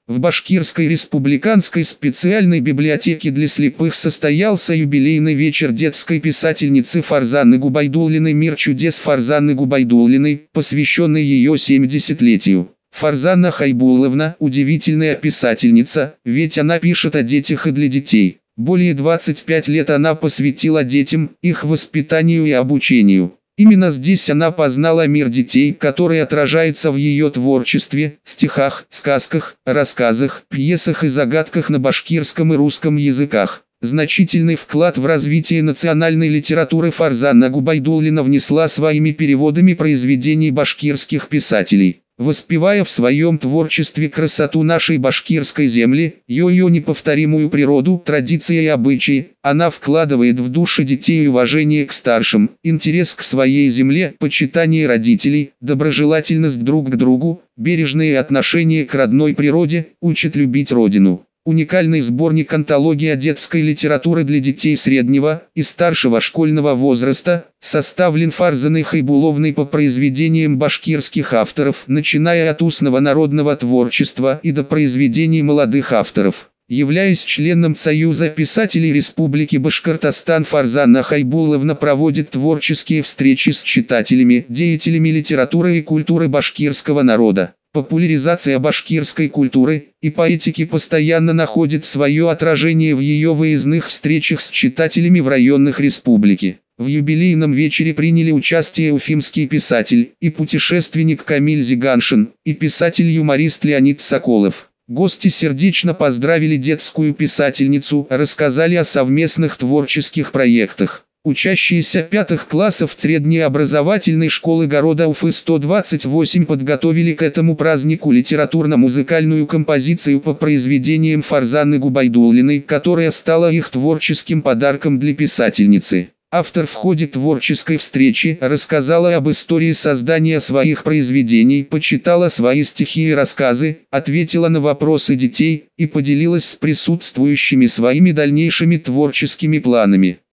В Башкирской республиканской специальной библиотеке для слепых состоялся юбилейный вечер детской писательницы Фарзаны Губайдуллиной «Мир чудес» Фарзаны Губайдуллиной, посвященный ее 70-летию. Фарзана Хайбулловна – удивительная писательница, ведь она пишет о детях и для детей. Более 25 лет она посвятила детям, их воспитанию и обучению. Именно здесь она познала мир детей, который отражается в ее творчестве, стихах, сказках, рассказах, пьесах и загадках на башкирском и русском языках. Значительный вклад в развитие национальной литературы Фарзана Губайдуллина внесла своими переводами произведений башкирских писателей. Воспевая в своем творчестве красоту нашей башкирской земли, ее неповторимую природу, традиции и обычаи, она вкладывает в души детей уважение к старшим, интерес к своей земле, почитание родителей, доброжелательность друг к другу, бережные отношения к родной природе, учит любить родину. Уникальный сборник антология детской литературы для детей среднего и старшего школьного возраста, составлен Фарзаной Хайбулловной по произведениям башкирских авторов, начиная от устного народного творчества и до произведений молодых авторов. Являясь членом Союза писателей Республики Башкортостан, Фарзана Хайбулловна проводит творческие встречи с читателями, деятелями литературы и культуры башкирского народа. Популяризация башкирской культуры и поэтики постоянно находит свое отражение в ее выездных встречах с читателями в районах республики. В юбилейном вечере приняли участие уфимский писатель и путешественник Камиль Зиганшин и писатель-юморист Леонид Соколов. Гости сердечно поздравили детскую писательницу, рассказали о совместных творческих проектах. Учащиеся 5 классов средней образовательной школы города Уфы 128 подготовили к этому празднику литературно-музыкальную композицию по произведениям Фарзаны Губайдуллиной, которая стала их творческим подарком для писательницы. Автор в ходе творческой встречи рассказала об истории создания своих произведений, почитала свои стихи и рассказы, ответила на вопросы детей и поделилась с присутствующими своими дальнейшими творческими планами.